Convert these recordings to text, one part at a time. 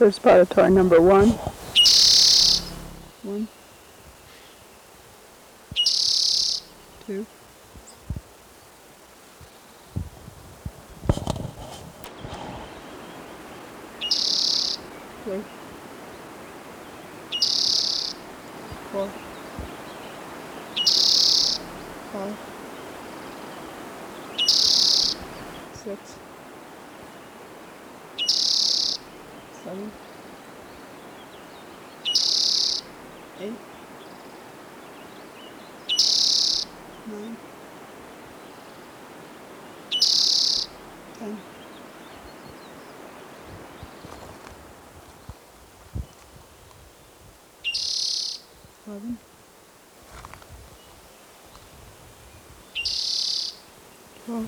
First part of toy number 1. 1, 2, 3, 4, 5, 6, 7, 8, 9, 10, 11, 12,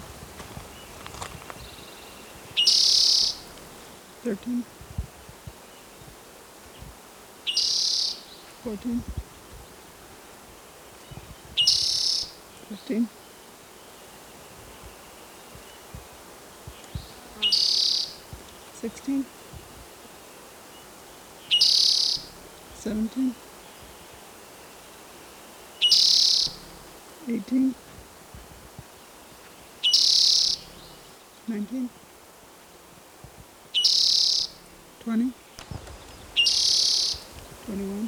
13, 14, 15, 16, 17, 18, 19, 20, 21,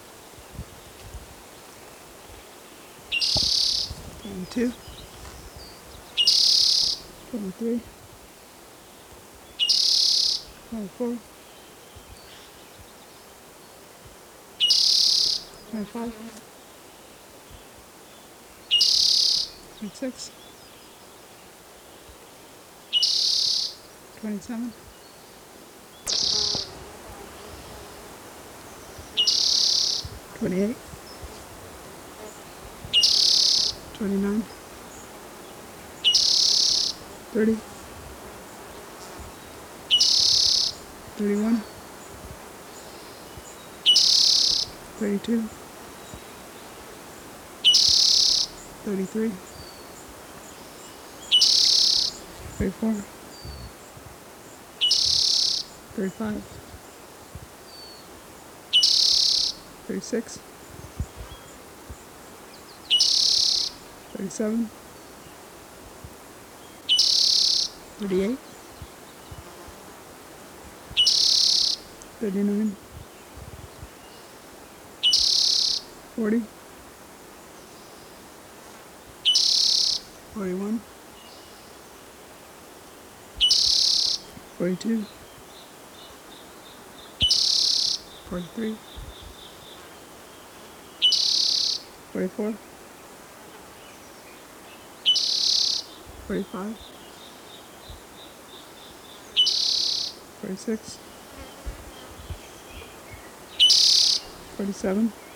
22, 23, 24, 25, 26, 27, 28, 29, 30, 31, 32, 33, 34, 35, 36, 37, 38, 39, 40, 41, 42, 43, 44, 45, 46, 47,